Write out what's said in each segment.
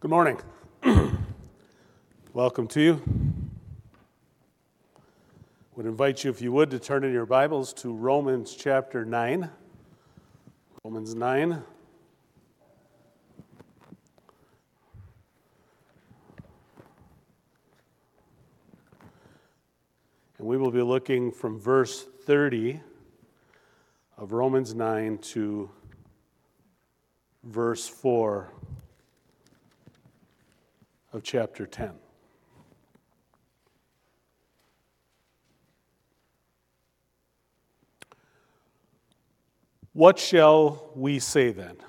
Good morning. Welcome to you. Would invite you, if you would, to turn in your Bibles to Romans chapter 9. Romans 9. And we will be looking from verse 30 of Romans 9 to verse 4 of chapter 10. What shall we say then?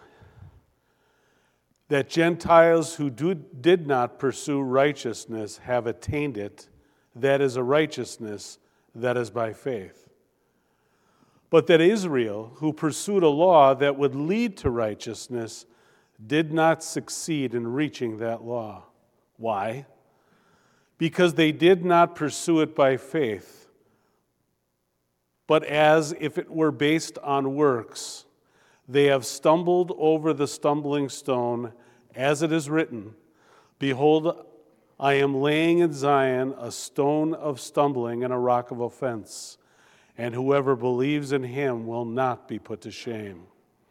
That Gentiles who did not pursue righteousness have attained it, that is a righteousness that is by faith. But that Israel, who pursued a law that would lead to righteousness, did not succeed in reaching that law. Why? Because they did not pursue it by faith, but as if it were based on works. They have stumbled over the stumbling stone, as it is written, "Behold, I am laying in Zion a stone of stumbling and a rock of offense, and whoever believes in him will not be put to shame."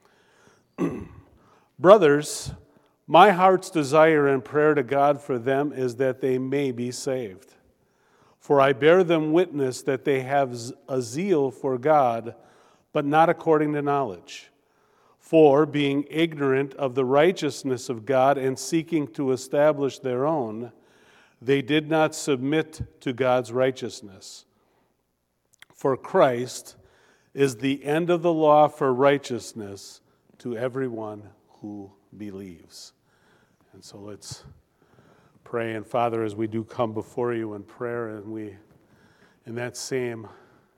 Brothers, my heart's desire and prayer to God for them is that they may be saved. For I bear them witness that they have a zeal for God, but not according to knowledge. For, being ignorant of the righteousness of God and seeking to establish their own, they did not submit to God's righteousness. For Christ is the end of the law for righteousness to everyone who believes. And so let's pray. And Father, as we do come before you in prayer, and we, in that same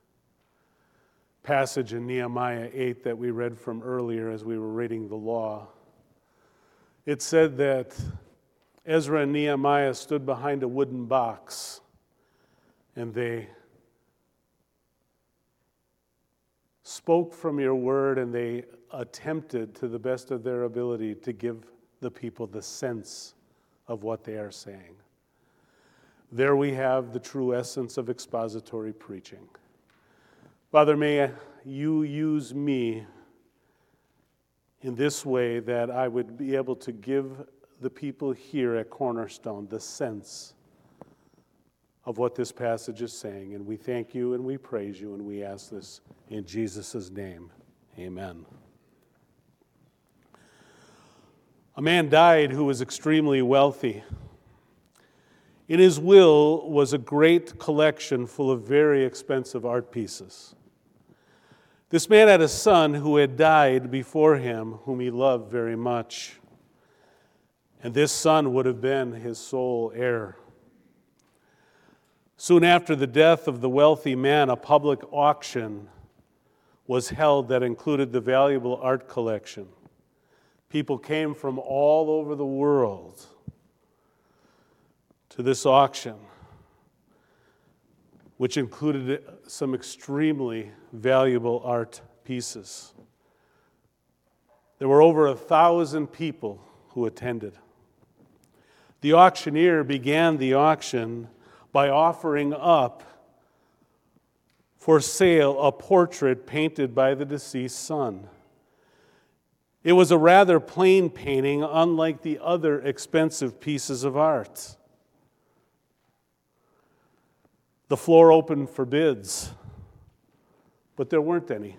passage in Nehemiah 8 that we read from earlier as we were reading the law, it said that Ezra and Nehemiah stood behind a wooden box, and they spoke from your word, and they attempted to the best of their ability to give the people the sense of what they are saying. There we have the true essence of expository preaching. Father, may you use me in this way that I would be able to give the people here at Cornerstone the sense of what this passage is saying. And we thank you and we praise you and we ask this in Jesus' name. Amen. A man died who was extremely wealthy. In his will was a great collection full of very expensive art pieces. This man had a son who had died before him, whom he loved very much. And this son would have been his sole heir. Soon after the death of the wealthy man, a public auction was held that included the valuable art collection. People came from all over the world to this auction, which included some extremely valuable art pieces. There were over 1,000 people who attended. The auctioneer began the auction by offering up for sale a portrait painted by the deceased son. It was a rather plain painting, unlike the other expensive pieces of art. The floor opened for bids, but there weren't any.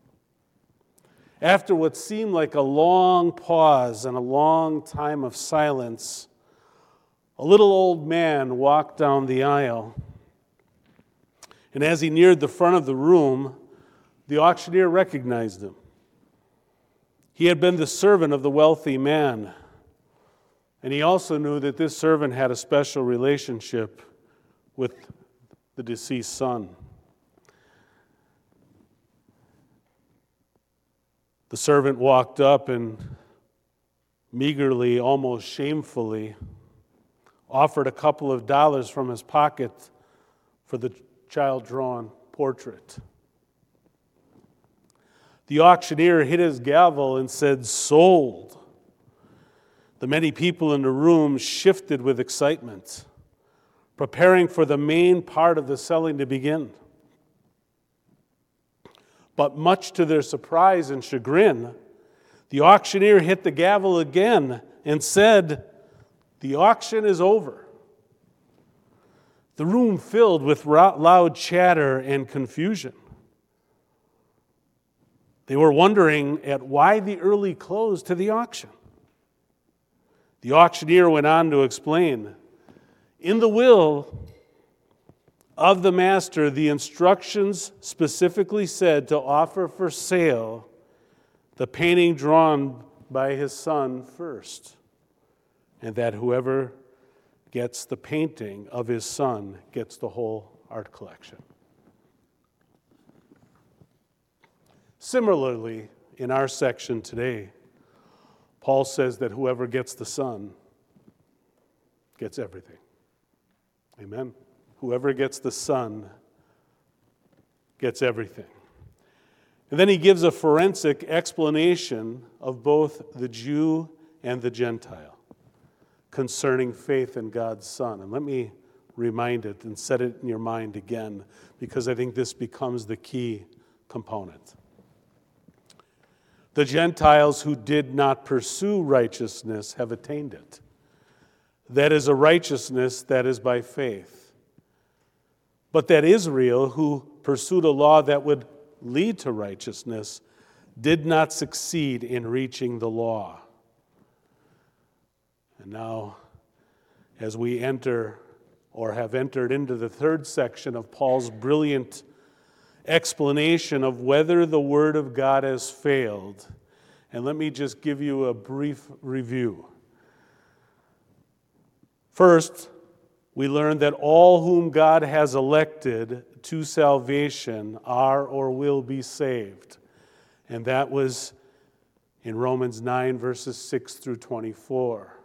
After what seemed like a long pause and a long time of silence, a little old man walked down the aisle. And as he neared the front of the room, the auctioneer recognized him. He had been the servant of the wealthy man, and he also knew that this servant had a special relationship with the deceased son. The servant walked up and meagerly, almost shamefully, offered a couple of dollars from his pocket for the child-drawn portrait. The auctioneer hit his gavel and said, "Sold." The many people in the room shifted with excitement, preparing for the main part of the selling to begin. But much to their surprise and chagrin, the auctioneer hit the gavel again and said, "The auction is over." The room filled with loud chatter and confusion. They were wondering at why the early close to the auction. The auctioneer went on to explain, in the will of the master, the instructions specifically said to offer for sale the painting drawn by his son first, and that whoever gets the painting of his son gets the whole art collection. Similarly, in our section today, Paul says that whoever gets the Son gets everything. Amen. Whoever gets the Son gets everything. And then he gives a forensic explanation of both the Jew and the Gentile concerning faith in God's Son. And let me remind it and set it in your mind again, because I think this becomes the key component. The Gentiles who did not pursue righteousness have attained it. That is a righteousness that is by faith. But that Israel, who pursued a law that would lead to righteousness, did not succeed in reaching the law. And now, as we enter or have entered into the third section of Paul's brilliant explanation of whether the Word of God has failed. And let me just give you a brief review. First, we learned that all whom God has elected to salvation are or will be saved. And that was in Romans 9, verses 6 through 24.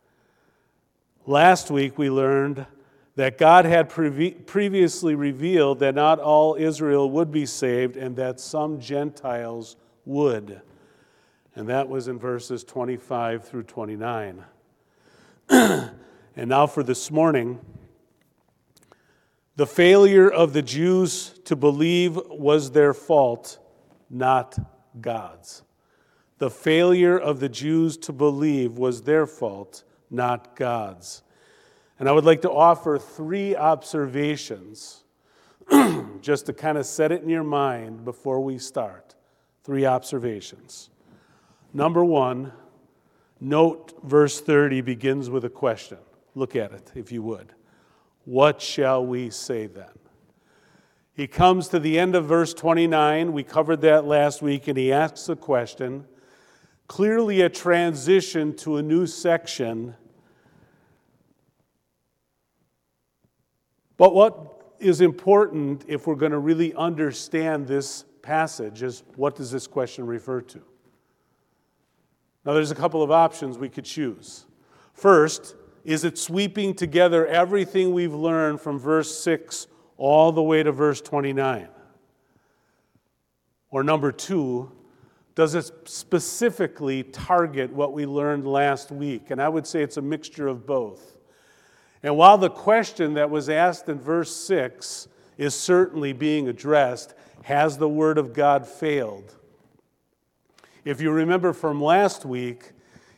Last week we learned that God had previously revealed that not all Israel would be saved and that some Gentiles would. And that was in verses 25 through 29. And now for this morning, the failure of the Jews to believe was their fault, not God's. The failure of the Jews to believe was their fault, not God's. And I would like to offer 3 observations just to kind of set it in your mind before we start. 3 observations. Number 1, note verse 30 begins with a question. Look at it, if you would. What shall we say then? He comes to the end of verse 29. We covered that last week, and he asks a question. Clearly a transition to a new section. But what is important if we're going to really understand this passage is, what does this question refer to? Now, there's a couple of options we could choose. First, is it sweeping together everything we've learned from verse 6 all the way to verse 29? Or number 2, does it specifically target what we learned last week? And I would say it's a mixture of both. And while the question that was asked in verse 6 is certainly being addressed, has the Word of God failed? If you remember from last week,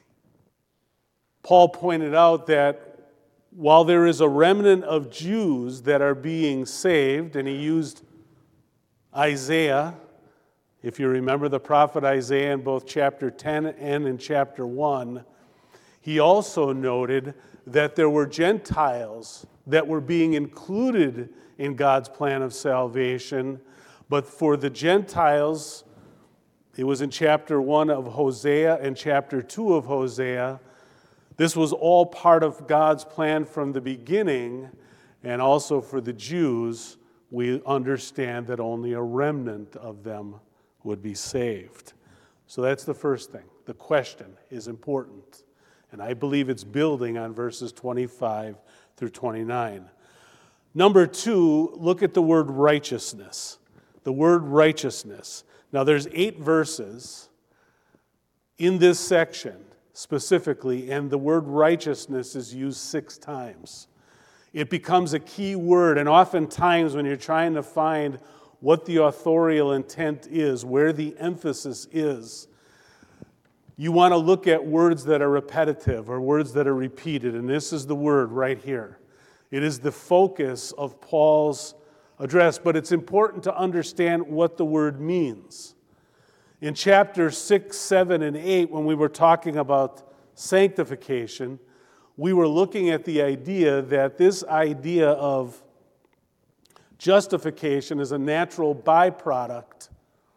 Paul pointed out that while there is a remnant of Jews that are being saved, and he used Isaiah, if you remember the prophet Isaiah in both chapter 10 and in chapter 1, he also noted that there were Gentiles that were being included in God's plan of salvation, but for the Gentiles, it was in chapter 1 of Hosea and chapter 2 of Hosea, this was all part of God's plan from the beginning, and also for the Jews, we understand that only a remnant of them would be saved. So that's the first thing. The question is important, and I believe it's building on verses 25 through 29. Number 2, look at the word righteousness. The word righteousness. Now there's 8 verses in this section, specifically, and the word righteousness is used 6 times. It becomes a key word, and oftentimes when you're trying to find what the authorial intent is, where the emphasis is, you want to look at words that are repetitive or words that are repeated, and this is the word right here. It is the focus of Paul's address, but it's important to understand what the word means. In chapters 6, 7, and 8, when we were talking about sanctification, we were looking at the idea that this idea of justification is a natural byproduct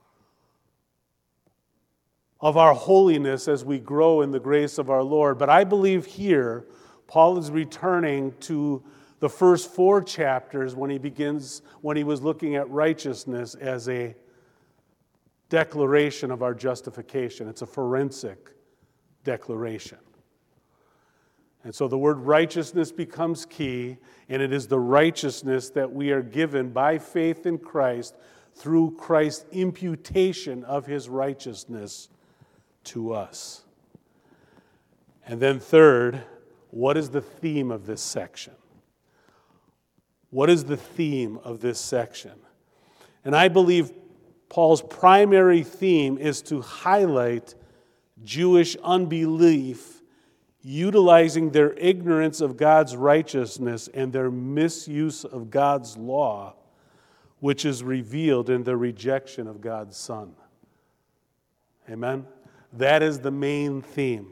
of our holiness as we grow in the grace of our Lord. But I believe here, Paul is returning to the first 4 chapters when he was looking at righteousness as a declaration of our justification. It's a forensic declaration. And so the word righteousness becomes key, and it is the righteousness that we are given by faith in Christ through Christ's imputation of his righteousness to us. And then third, what is the theme of this section? What is the theme of this section? And I believe Paul's primary theme is to highlight Jewish unbelief, utilizing their ignorance of God's righteousness and their misuse of God's law, which is revealed in their rejection of God's Son. Amen? That is the main theme.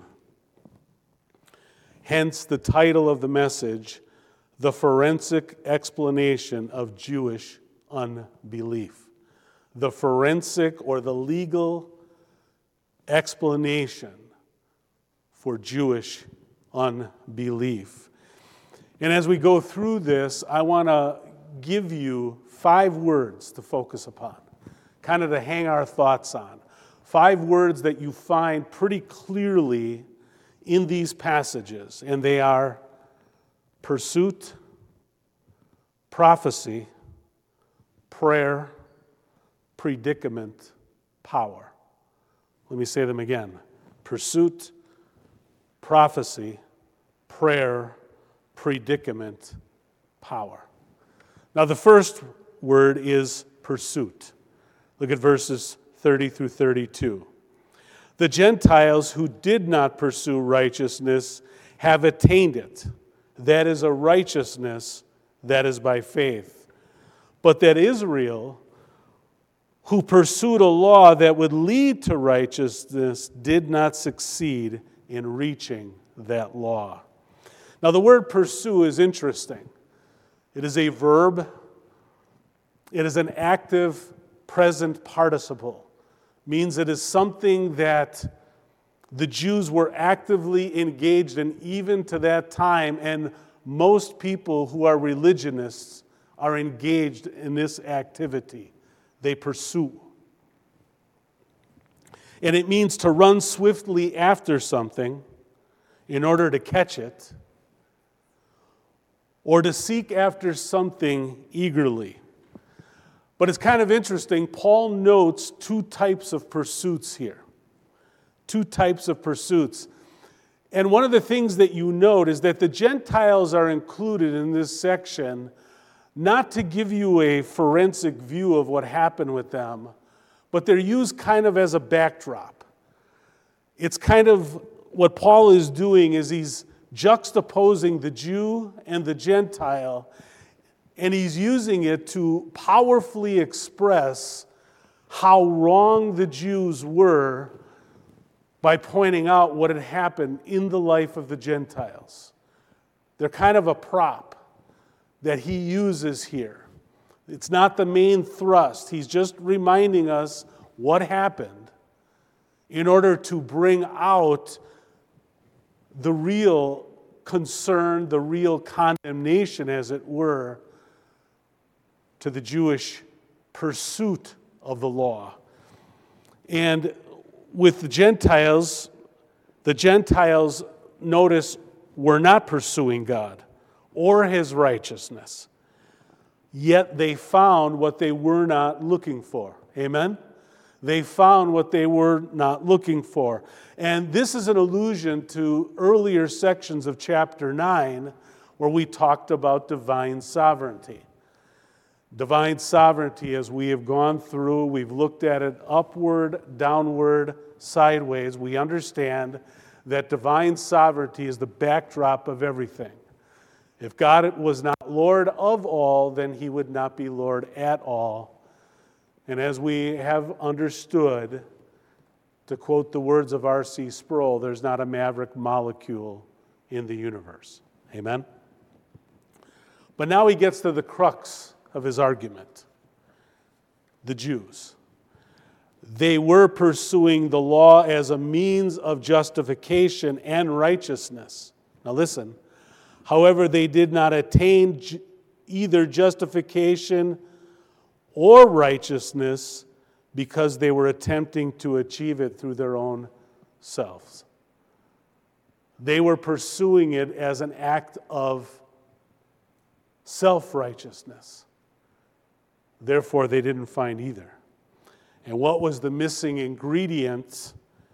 Hence the title of the message, The Forensic Explanation of Jewish Unbelief. The forensic or the legal explanation for Jewish unbelief. And as we go through this, I want to give you 5 words to focus upon, kind of to hang our thoughts on. 5 words that you find pretty clearly in these passages, and they are pursuit, prophecy, prayer, predicament, power. Let me say them again. Pursuit, prophecy, prayer, predicament, power. Now the first word is pursuit. Look at verses 30 through 32. The Gentiles who did not pursue righteousness have attained it. That is a righteousness that is by faith. But that Israel, who pursued a law that would lead to righteousness, did not succeed in reaching that law. Now the word pursue is interesting. It is a verb. It is an active present participle. Means it is something that the Jews were actively engaged in even to that time, and most people who are religionists are engaged in this activity. They pursue. And it means to run swiftly after something in order to catch it, or to seek after something eagerly. But it's kind of interesting. Paul notes 2 types of pursuits here. 2 types of pursuits. And one of the things that you note is that the Gentiles are included in this section not to give you a forensic view of what happened with them, but they're used kind of as a backdrop. It's kind of what Paul is doing is he's juxtaposing the Jew and the Gentile, and he's using it to powerfully express how wrong the Jews were by pointing out what had happened in the life of the Gentiles. They're kind of a prop that he uses here. It's not the main thrust. He's just reminding us what happened in order to bring out the real concern, the real condemnation, as it were, to the Jewish pursuit of the law. And with the Gentiles, notice, were not pursuing God or his righteousness. Yet they found what they were not looking for. Amen? They found what they were not looking for. And this is an allusion to earlier sections of chapter 9 where we talked about divine sovereignty. Divine sovereignty, as we have gone through, we've looked at it upward, downward, sideways. We understand that divine sovereignty is the backdrop of everything. If God was not Lord of all, then he would not be Lord at all. And as we have understood, to quote the words of R.C. Sproul, there's not a maverick molecule in the universe. Amen? But now he gets to the crux of his argument. The Jews. They were pursuing the law as a means of justification and righteousness. Now listen. However, they did not attain either justification or righteousness because they were attempting to achieve it through their own selves. They were pursuing it as an act of self-righteousness. Therefore, they didn't find either. And what was the missing ingredient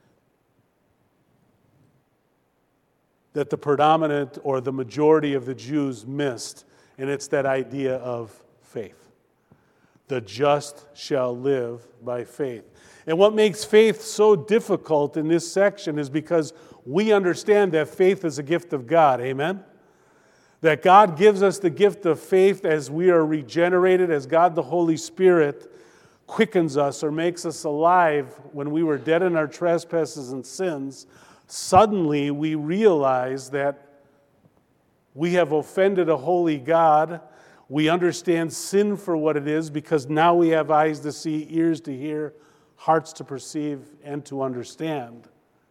that the predominant or the majority of the Jews missed? And it's that idea of faith. The just shall live by faith. And what makes faith so difficult in this section is because we understand that faith is a gift of God. Amen? That God gives us the gift of faith as we are regenerated, as God the Holy Spirit quickens us or makes us alive when we were dead in our trespasses and sins. Suddenly we realize that we have offended a holy God. We understand sin for what it is because now we have eyes to see, ears to hear, hearts to perceive, and to understand.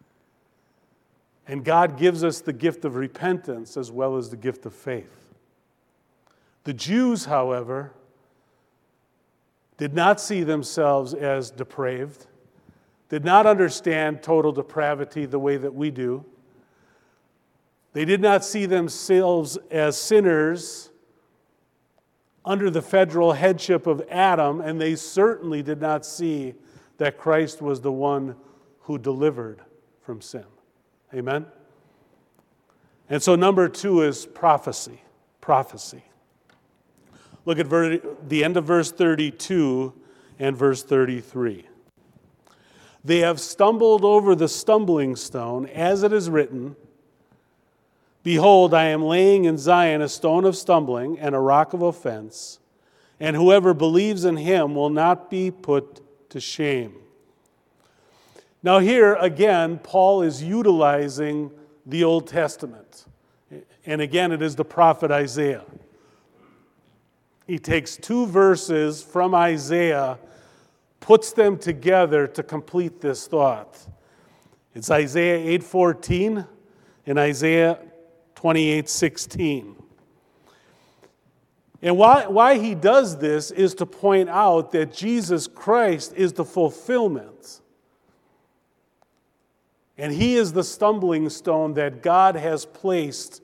And God gives us the gift of repentance as well as the gift of faith. The Jews, however, did not see themselves as depraved, did not understand total depravity the way that we do. They did not see themselves as sinners under the federal headship of Adam, and they certainly did not see that Christ was the one who delivered from sin. Amen? And so number 2 is prophecy. Prophecy. Look at the end of verse 32 and verse 33. They have stumbled over the stumbling stone, as it is written, Behold, I am laying in Zion a stone of stumbling and a rock of offense, and whoever believes in him will not be put to shame. Now here, again, Paul is utilizing the Old Testament. And again, it is the prophet Isaiah. He takes 2 verses from Isaiah, puts them together to complete this thought. It's Isaiah 8:14 and Isaiah 28:16. And why he does this is to point out that Jesus Christ is the fulfillment. And he is the stumbling stone that God has placed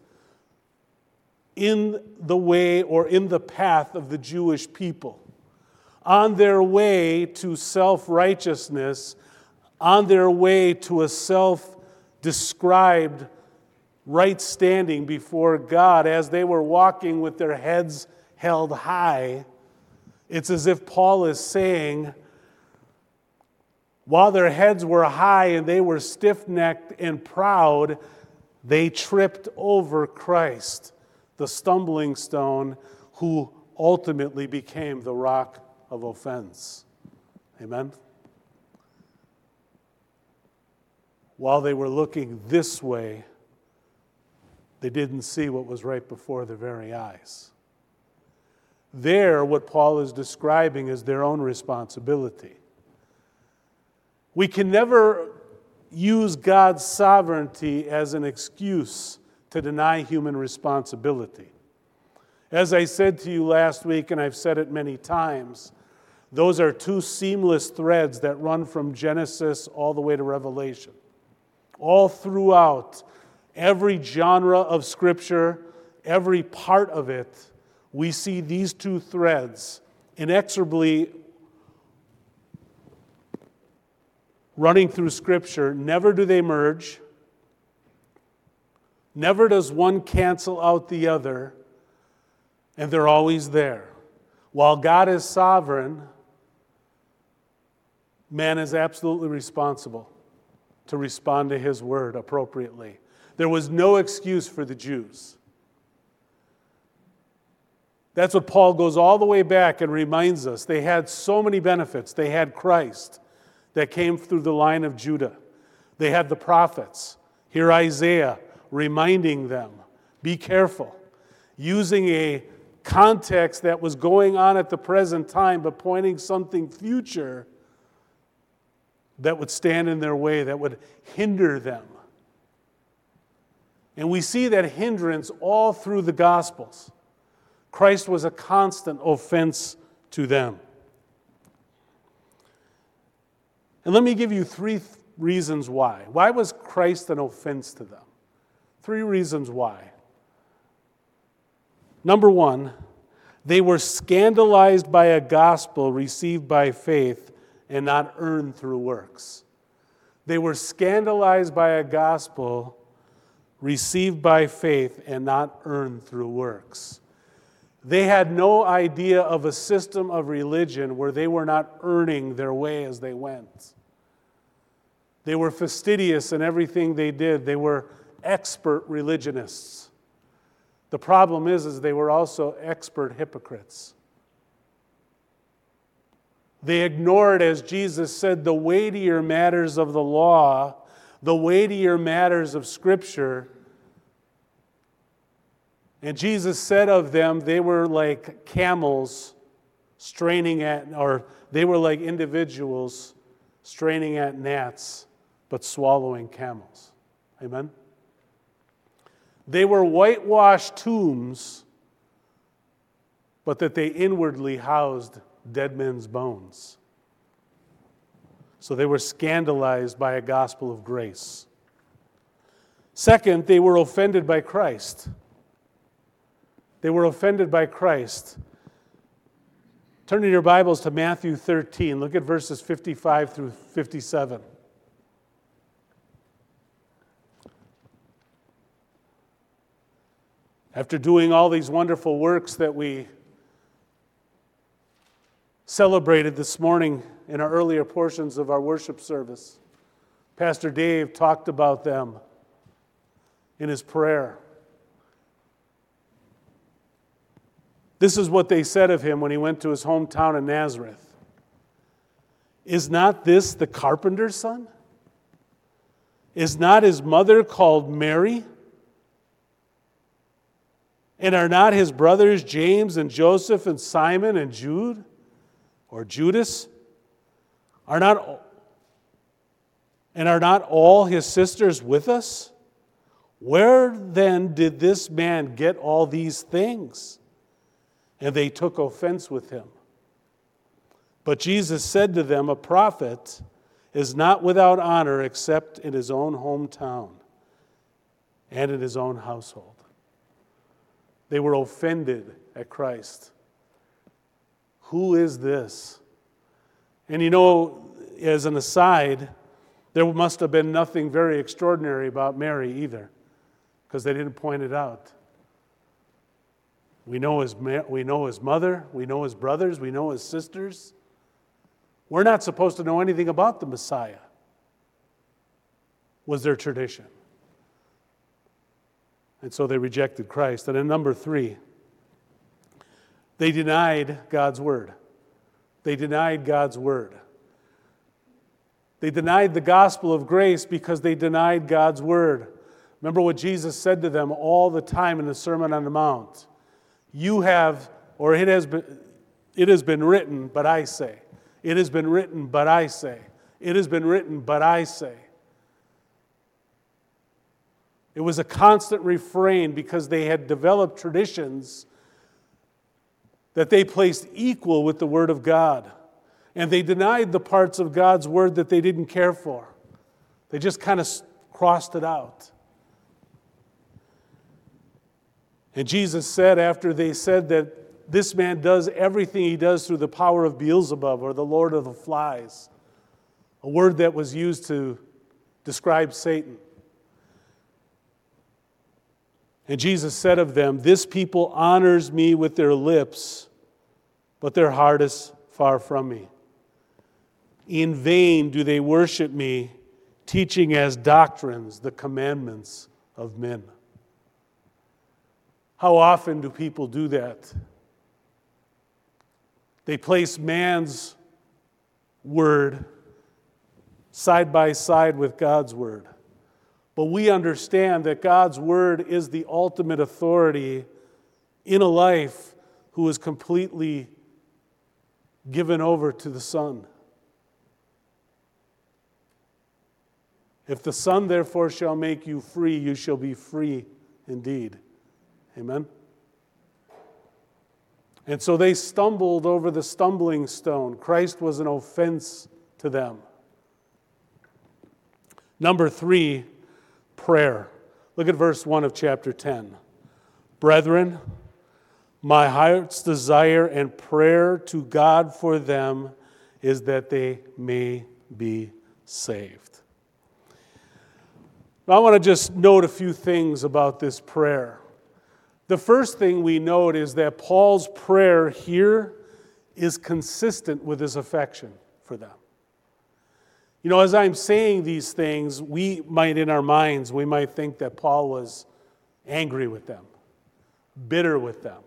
in the way or in the path of the Jewish people. On their way to self-righteousness, on their way to a self-described right standing before God, as they were walking with their heads held high, it's as if Paul is saying, while their heads were high and they were stiff-necked and proud, they tripped over Christ, the stumbling stone, who ultimately became the rock of offense. Amen? While they were looking this way, they didn't see what was right before their very eyes. There, what Paul is describing is their own responsibility. We can never use God's sovereignty as an excuse to deny human responsibility. As I said to you last week, and I've said it many times, those are 2 seamless threads that run from Genesis all the way to Revelation. All throughout every genre of Scripture, every part of it, we see these 2 threads inexorably running through Scripture, never do they merge. Never does one cancel out the other, and they're always there. While God is sovereign, man is absolutely responsible to respond to his word appropriately. There was no excuse for the Jews. That's what Paul goes all the way back and reminds us. They had so many benefits. They had Christ that came through the line of Judah. They had the prophets. Here Isaiah reminding them, be careful, using a context that was going on at the present time, but pointing something future that would stand in their way, that would hinder them. And we see that hindrance all through the Gospels. Christ was a constant offense to them. And let me give you 3 reasons why. Why was Christ an offense to them? 3 reasons why. Number 1, they were scandalized by a gospel received by faith and not earned through works. They were scandalized by a gospel received by faith and not earned through works. They had no idea of a system of religion where they were not earning their way as they went. They were fastidious in everything they did. They were expert religionists. The problem is they were also expert hypocrites. They ignored, as Jesus said, the weightier matters of the law, the weightier matters of Scripture. And Jesus said of them, they were like camels straining at, or they were like individuals straining at gnats, but swallowing camels. Amen? They were whitewashed tombs, but that they inwardly housed dead men's bones. So they were scandalized by a gospel of grace. Second, they were offended by Christ. They were offended by Christ. Turn in your Bibles to Matthew 13. Look at verses 55 through 57. After doing all these wonderful works that we celebrated this morning in our earlier portions of our worship service, Pastor Dave talked about them in his prayer. This is what they said of him when he went to his hometown in Nazareth. Is not this the carpenter's son? Is not his mother called Mary? And are not his brothers James and Joseph and Simon and Jude or Judas? Are not all his sisters with us? Where then did this man get all these things? And they took offense with him. But Jesus said to them, a prophet is not without honor except in his own hometown and in his own household. They were offended at Christ. Who is this? And you know, as an aside, there must have been nothing very extraordinary about Mary either, because they didn't point it out. We know his mother, we know his brothers, we know his sisters. We're not supposed to know anything about the Messiah, was their tradition. And so they rejected Christ. And then number 3, they denied God's word. They denied God's word. They denied the gospel of grace because they denied God's word. Remember what Jesus said to them all the time in the Sermon on the Mount. You have, or it has been written, but I say. It has been written, but I say. It has been written, but I say. It was a constant refrain because they had developed traditions that they placed equal with the Word of God. And they denied the parts of God's Word that they didn't care for. They just kind of crossed it out. And Jesus said, after they said that this man does everything he does through the power of Beelzebub, or the Lord of the Flies, a word that was used to describe Satan. And Jesus said of them, "This people honors me with their lips, but their heart is far from me. In vain do they worship me, teaching as doctrines the commandments of men." How often do people do that? They place man's word side by side with God's word. But we understand that God's word is the ultimate authority in a life who is completely given over to the Son. If the Son therefore shall make you free, you shall be free indeed. Amen? And so they stumbled over the stumbling stone. Christ was an offense to them. Number 3, prayer. Look at verse 1 of chapter 10. "Brethren, my heart's desire and prayer to God for them is that they may be saved." Now, I want to just note a few things about this prayer. The first thing we note is that Paul's prayer here is consistent with his affection for them. You know, as I'm saying these things, we might in our minds, we might think that Paul was angry with them, bitter with them,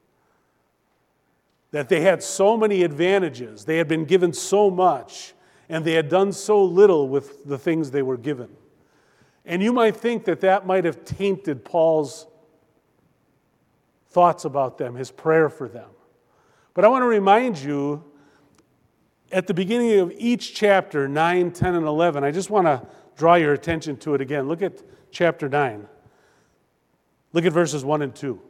that they had so many advantages, they had been given so much, and they had done so little with the things they were given. And you might think that that might have tainted Paul's thoughts about them, his prayer for them. But I want to remind you, at the beginning of each chapter, 9, 10, and 11, I just want to draw your attention to it again. Look at chapter 9. Look at verses 1 and 2.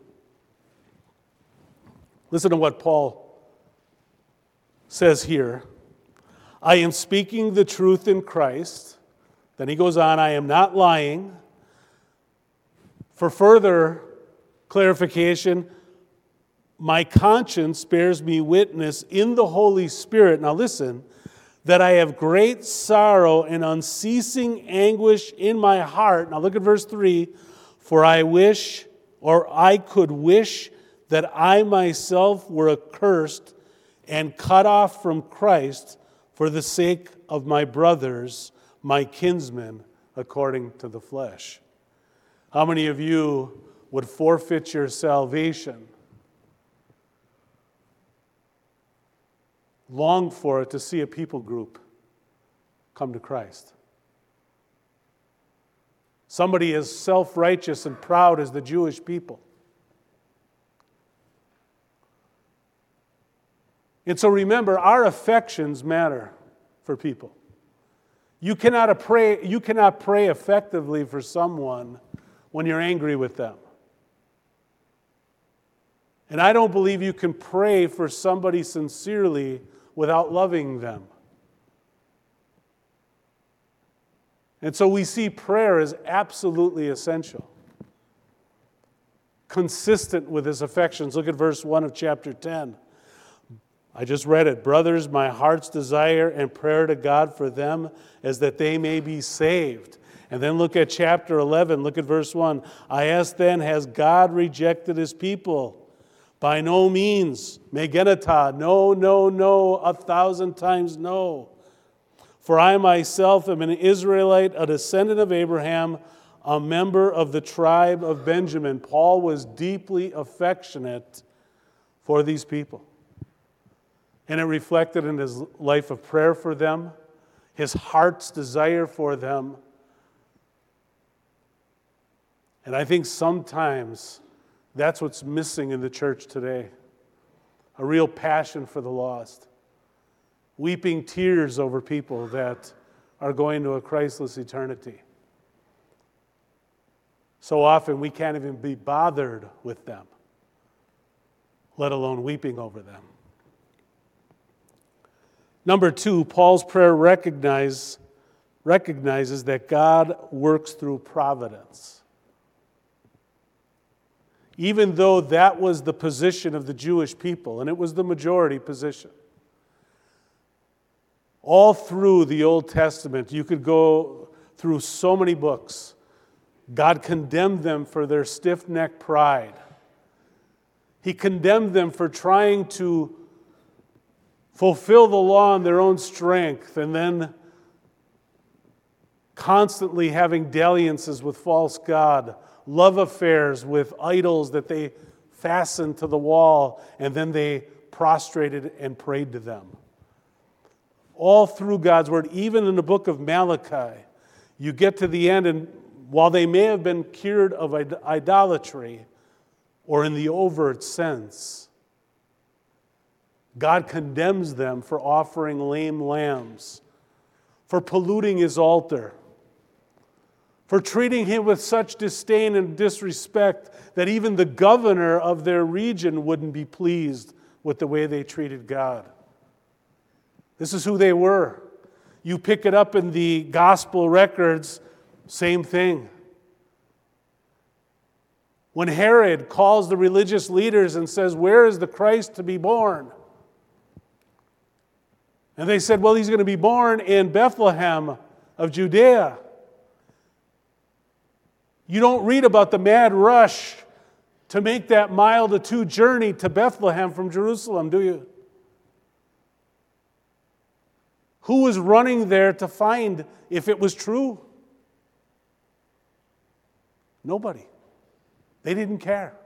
Listen to what Paul says here. "I am speaking the truth in Christ." Then he goes on, "I am not lying. For further clarification, my conscience bears me witness in the Holy Spirit," now listen, "that I have great sorrow and unceasing anguish in my heart." Now look at verse 3. "For I wish, or I could wish, that I myself were accursed and cut off from Christ for the sake of my brothers, my kinsmen, according to the flesh." How many of you would forfeit your salvation, long for it, to see a people group come to Christ? Somebody as self-righteous and proud as the Jewish people. And so remember, our affections matter for people. You cannot pray effectively for someone when you're angry with them. And I don't believe you can pray for somebody sincerely without loving them. And so we see prayer as absolutely essential, consistent with his affections. Look at verse 1 of chapter 10. I just read it. "Brothers, my heart's desire and prayer to God for them is that they may be saved." And then look at chapter 11. Look at verse 1. "I ask then, has God rejected his people? By no means. Megenata, no, no, no, 1,000 times no. For I myself am an Israelite, a descendant of Abraham, a member of the tribe of Benjamin." Paul was deeply affectionate for these people. And it reflected in his life of prayer for them, his heart's desire for them. And I think sometimes that's what's missing in the church today. A real passion for the lost. Weeping tears over people that are going to a Christless eternity. So often we can't even be bothered with them, let alone weeping over them. Number 2, Paul's prayer recognizes that God works through providence. Even though that was the position of the Jewish people, and it was the majority position. All through the Old Testament, you could go through so many books. God condemned them for their stiff-necked pride. He condemned them for trying to fulfill the law in their own strength and then constantly having dalliances with false god, love affairs with idols that they fastened to the wall, and then they prostrated and prayed to them. All through God's word, even in the book of Malachi, you get to the end, and while they may have been cured of idolatry, or in the overt sense, God condemns them for offering lame lambs, for polluting his altar, for treating him with such disdain and disrespect that even the governor of their region wouldn't be pleased with the way they treated God. This is who they were. You pick it up in the gospel records, same thing. When Herod calls the religious leaders and says, "Where is the Christ to be born?" And they said, "Well, he's going to be born in Bethlehem of Judea." You don't read about the mad rush to make that mile to two journey to Bethlehem from Jerusalem, do you? Who was running there to find if it was true? Nobody. They didn't care.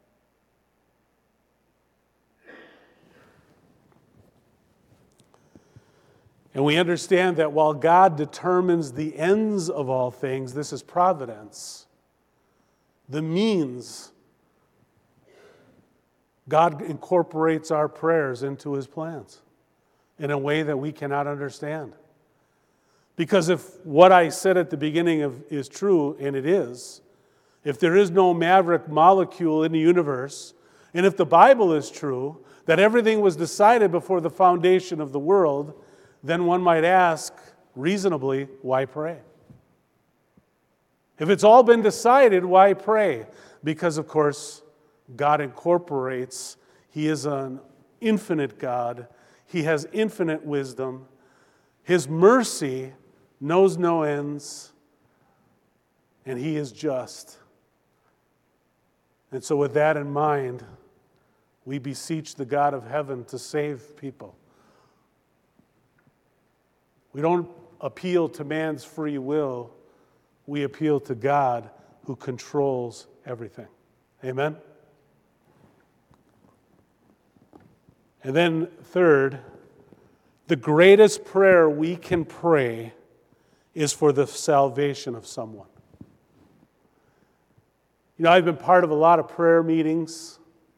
And we understand that while God determines the ends of all things, this is providence. The means, God incorporates our prayers into his plans in a way that we cannot understand. Because if what I said at the beginning is true, and it is, if there is no maverick molecule in the universe, and if the Bible is true, that everything was decided before the foundation of the world, then one might ask, reasonably, why pray? If it's all been decided, why pray? Because, of course, God incorporates. He is an infinite God. He has infinite wisdom. His mercy knows no ends, and he is just. And so with that in mind, we beseech the God of heaven to save people. We don't appeal to man's free will. We appeal to God who controls everything. Amen? And then third, the greatest prayer we can pray is for the salvation of someone. You know, I've been part of a lot of prayer meetings.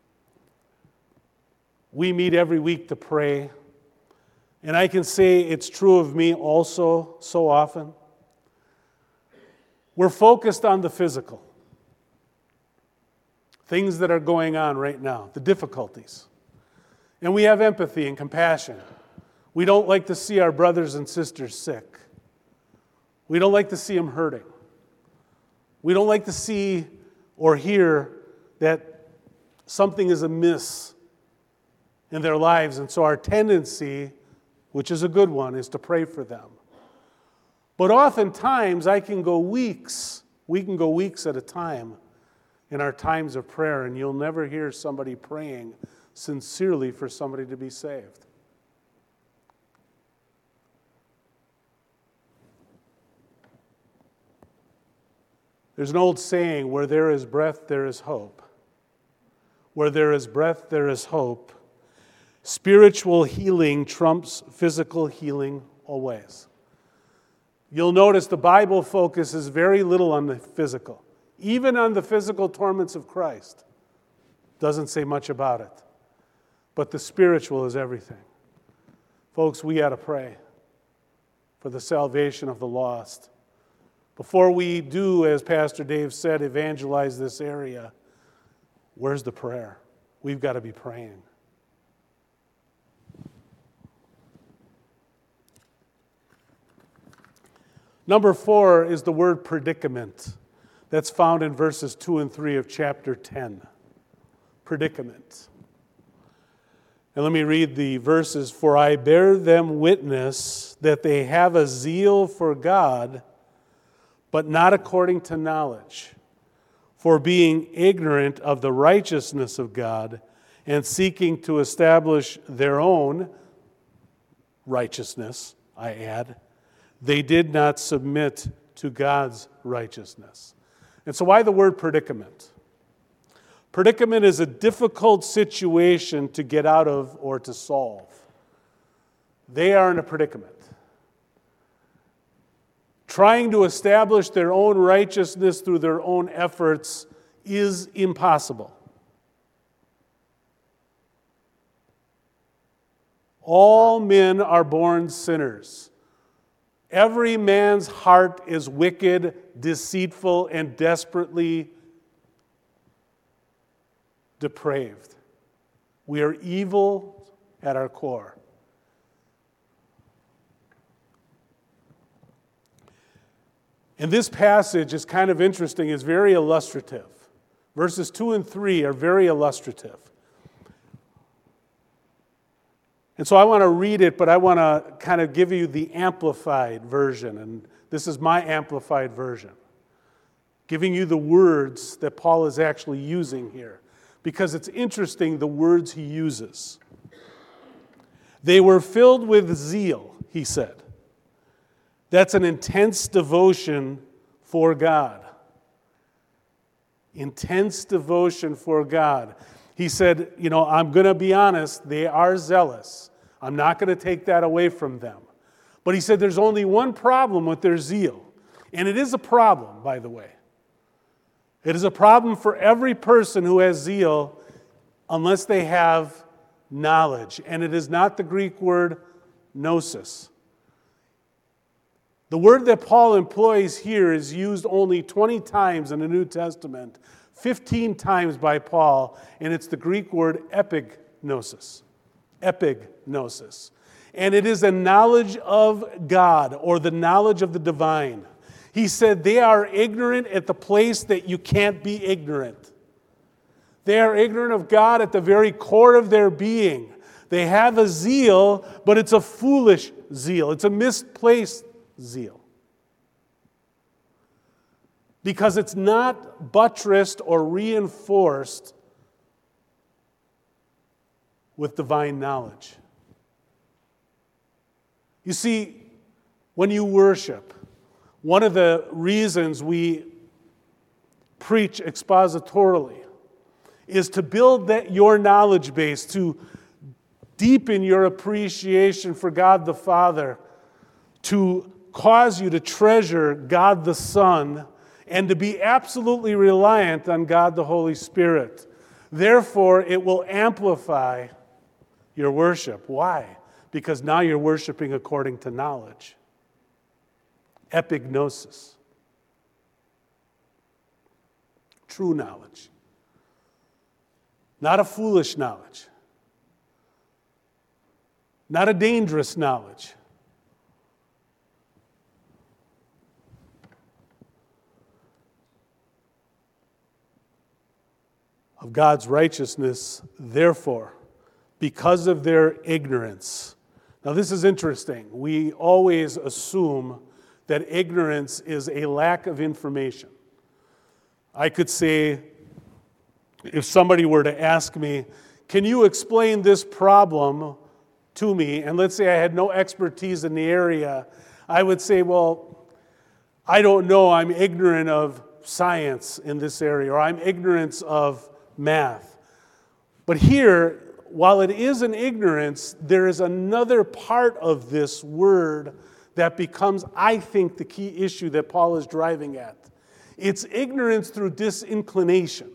We meet every week to pray. And I can say it's true of me also so often. We're focused on the physical. Things that are going on right now, the difficulties. And we have empathy and compassion. We don't like to see our brothers and sisters sick. We don't like to see them hurting. We don't like to see or hear that something is amiss in their lives. And so our tendency, which is a good one, is to pray for them. But oftentimes we can go weeks at a time in our times of prayer, and you'll never hear somebody praying sincerely for somebody to be saved. There's an old saying, where there is breath, there is hope. Where there is breath, there is hope. Spiritual healing trumps physical healing always. You'll notice the Bible focuses very little on the physical. Even on the physical torments of Christ. Doesn't say much about it. But the spiritual is everything. Folks, we got to pray for the salvation of the lost. Before we do, as Pastor Dave said, evangelize this area, where's the prayer? We've got to be praying. Number 4 is the word predicament. That's found in verses 2 and 3 of chapter 10. Predicament. And let me read the verses. For I bear them witness that they have a zeal for God, but not according to knowledge. For being ignorant of the righteousness of God and seeking to establish their own righteousness, I add, they did not submit to God's righteousness. And so why the word predicament? Predicament is a difficult situation to get out of or to solve. They are in a predicament. Trying to establish their own righteousness through their own efforts is impossible. All men are born sinners. Every man's heart is wicked, deceitful, and desperately depraved. We are evil at our core. And this passage is kind of interesting. It's very illustrative. Verses 2 and 3 are very illustrative. And so I want to read it, but I want to kind of give you the amplified version. And this is my amplified version, giving you the words that Paul is actually using here, because it's interesting the words he uses. They were filled with zeal, he said. That's an intense devotion for God. Intense devotion for God. He said, I'm going to be honest, they are zealous. I'm not going to take that away from them. But he said there's only one problem with their zeal. And it is a problem, by the way. It is a problem for every person who has zeal unless they have knowledge. And it is not the Greek word gnosis. The word that Paul employs here is used only 20 times in the New Testament, 15 times by Paul, and it's the Greek word epignosis. Epignosis. And it is a knowledge of God, or the knowledge of the divine. He said they are ignorant at the place that you can't be ignorant. They are ignorant of God at the very core of their being. They have a zeal, but it's a foolish zeal. It's a misplaced zeal. Because it's not buttressed or reinforced with divine knowledge. You see, when you worship, one of the reasons we preach expositorily is to build your knowledge base, to deepen your appreciation for God the Father, to cause you to treasure God the Son, and to be absolutely reliant on God the Holy Spirit. Therefore, it will amplify your worship. Why? Because now you're worshiping according to knowledge. Epignosis. True knowledge. Not a foolish knowledge. Not a dangerous knowledge. Of God's righteousness, therefore, because of their ignorance. Now this is interesting. We always assume that ignorance is a lack of information. I could say, if somebody were to ask me, can you explain this problem to me? And let's say I had no expertise in the area, I would say, well, I don't know, I'm ignorant of science in this area, or I'm ignorant of math. But here, while it is an ignorance, there is another part of this word that becomes, I think, the key issue that Paul is driving at. It's ignorance through disinclination.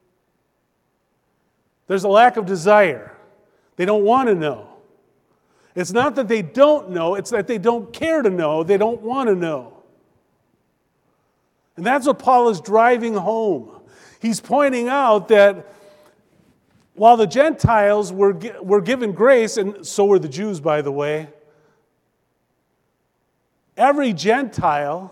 There's a lack of desire. They don't want to know. It's not that they don't know, it's that they don't care to know, they don't want to know. And that's what Paul is driving home. He's pointing out that while the Gentiles were given grace, and so were the Jews, by the way, every Gentile,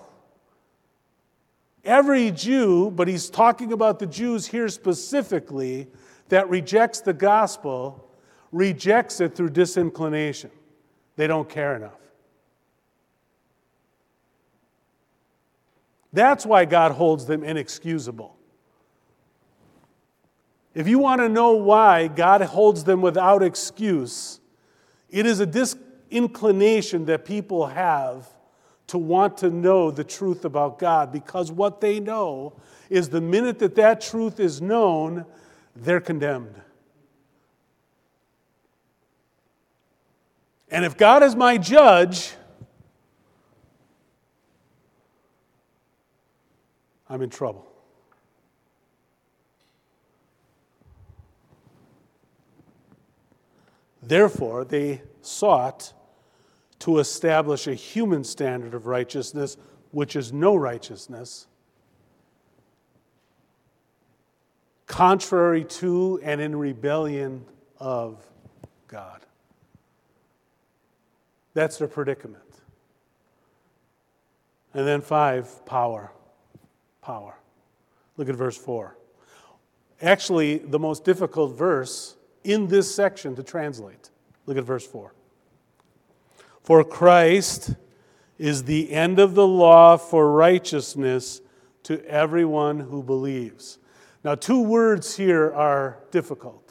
every Jew, but he's talking about the Jews here specifically, that rejects the gospel, rejects it through disinclination. They don't care enough. That's why God holds them inexcusable. If you want to know why God holds them without excuse, it is a disinclination that people have to want to know the truth about God, because what they know is the minute that that truth is known, they're condemned. And if God is my judge, I'm in trouble. Therefore, they sought to establish a human standard of righteousness, which is no righteousness, contrary to and in rebellion of God. That's their predicament. And then 5, power. Power. Look at verse 4. Actually, the most difficult verse in this section to translate. Look at verse 4. For Christ is the end of the law for righteousness to everyone who believes. Now, 2 words here are difficult.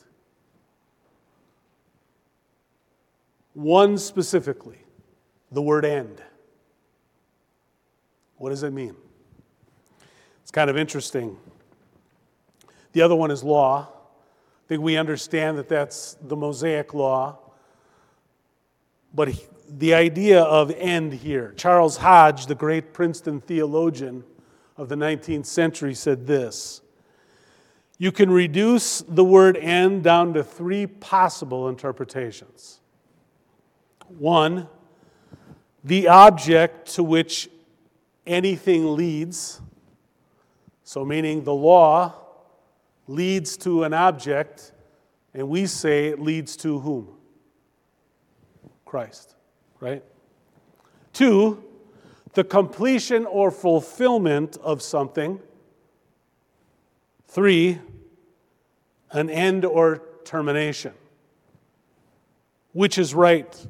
One specifically, the word end. What does it mean? It's kind of interesting. The other one is law. I think we understand that that's the Mosaic law. But the idea of end here, Charles Hodge, the great Princeton theologian of the 19th century, said this: you can reduce the word end down to 3 possible interpretations. 1, the object to which anything leads. So meaning the law leads to an object, and we say it leads to whom? Christ, right? 2, the completion or fulfillment of something. 3, an end or termination. Which is right?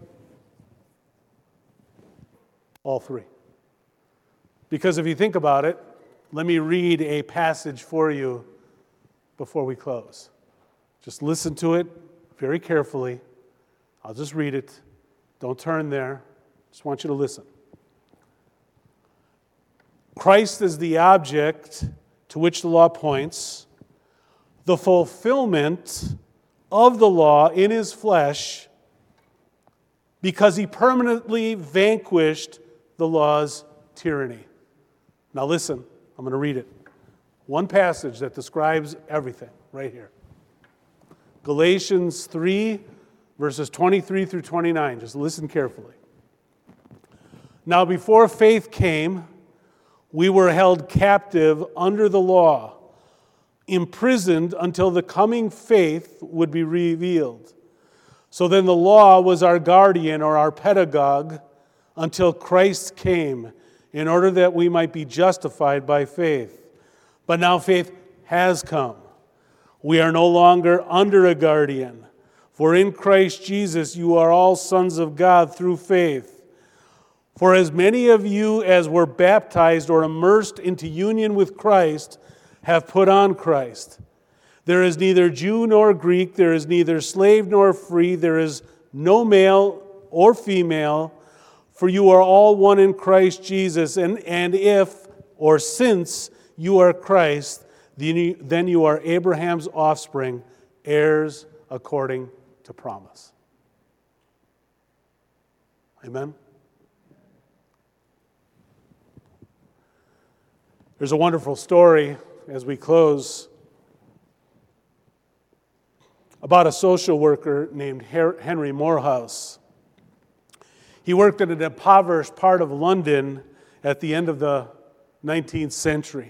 All 3. Because if you think about it, let me read a passage for you before we close. Just listen to it very carefully. I'll just read it. Don't turn there. Just want you to listen. Christ is the object to which the law points. The fulfillment of the law in his flesh, because he permanently vanquished the law's tyranny. Now listen, I'm going to read it. One passage that describes everything right here. Galatians 3, verses 23 through 29. Just listen carefully. Now before faith came, we were held captive under the law, imprisoned until the coming faith would be revealed. So then the law was our guardian or our pedagogue until Christ came, in order that we might be justified by faith. But now faith has come. We are no longer under a guardian, for in Christ Jesus you are all sons of God through faith. For as many of you as were baptized or immersed into union with Christ have put on Christ. There is neither Jew nor Greek, there is neither slave nor free, there is no male or female, for you are all one in Christ Jesus. And if, or since, you are Christ, then you are Abraham's offspring, heirs according to promise. Amen? There's a wonderful story as we close about a social worker named Henry Morehouse. He worked in an impoverished part of London at the end of the 19th century.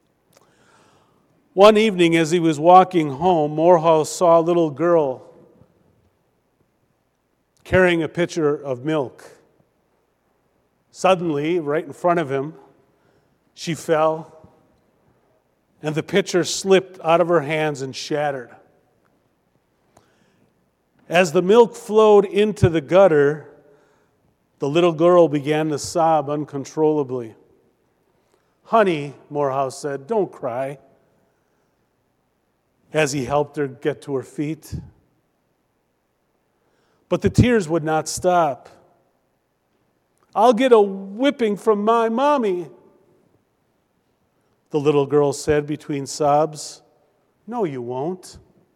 One evening as he was walking home, Morehouse saw a little girl carrying a pitcher of milk. Suddenly, right in front of him, she fell, and the pitcher slipped out of her hands and shattered. As the milk flowed into the gutter, the little girl began to sob uncontrollably. "Honey," Morehouse said, "don't cry," as he helped her get to her feet. But the tears would not stop. "I'll get a whipping from my mommy," the little girl said between sobs. "No, you won't.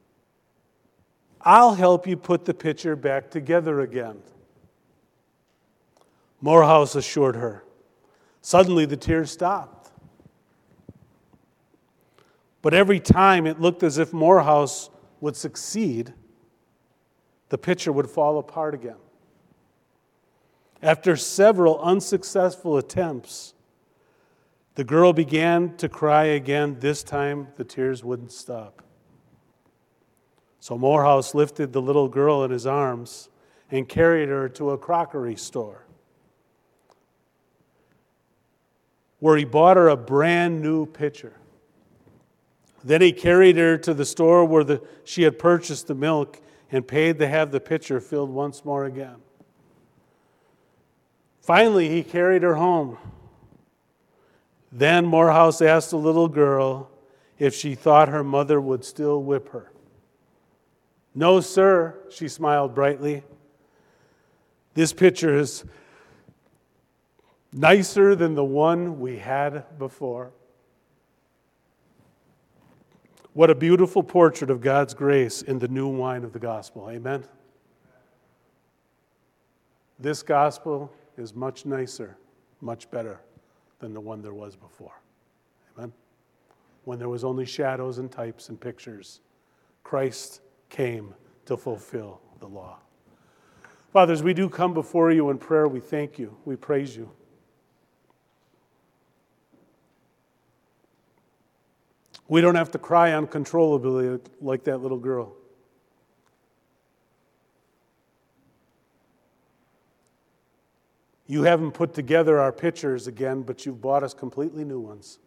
I'll help you put the pitcher back together again," Morehouse assured her. Suddenly the tears stopped. But every time it looked as if Morehouse would succeed, the pitcher would fall apart again. After several unsuccessful attempts, the girl began to cry again. This time the tears wouldn't stop. So Morehouse lifted the little girl in his arms and carried her to a crockery store, where he bought her a brand new pitcher. Then he carried her to the store where she had purchased the milk and paid to have the pitcher filled once more again. Finally, he carried her home. Then Morehouse asked the little girl if she thought her mother would still whip her. "No, sir," she smiled brightly. "This pitcher is nicer than the one we had before." What a beautiful portrait of God's grace in the new wine of the gospel. Amen? This gospel is much nicer, much better than the one there was before. Amen? When there was only shadows and types and pictures, Christ came to fulfill the law. Father, as we do come before you in prayer, we thank you. We praise you. We don't have to cry uncontrollably like that little girl. You haven't put together our pitchers again, but you've bought us completely new ones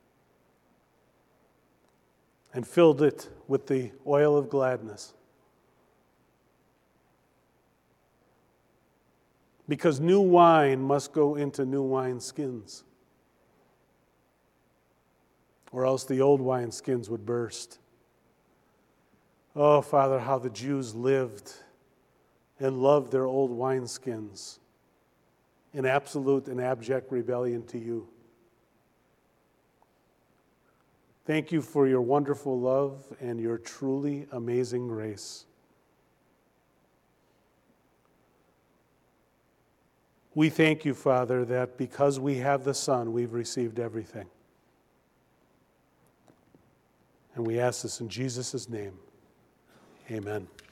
and filled it with the oil of gladness. Because new wine must go into new wine skins, or else the old wine skins would burst. Oh, Father, how the Jews lived and loved their old wineskins in absolute and abject rebellion to you. Thank you for your wonderful love and your truly amazing grace. We thank you, Father, that because we have the Son, we've received everything. And we ask this in Jesus' name. Amen.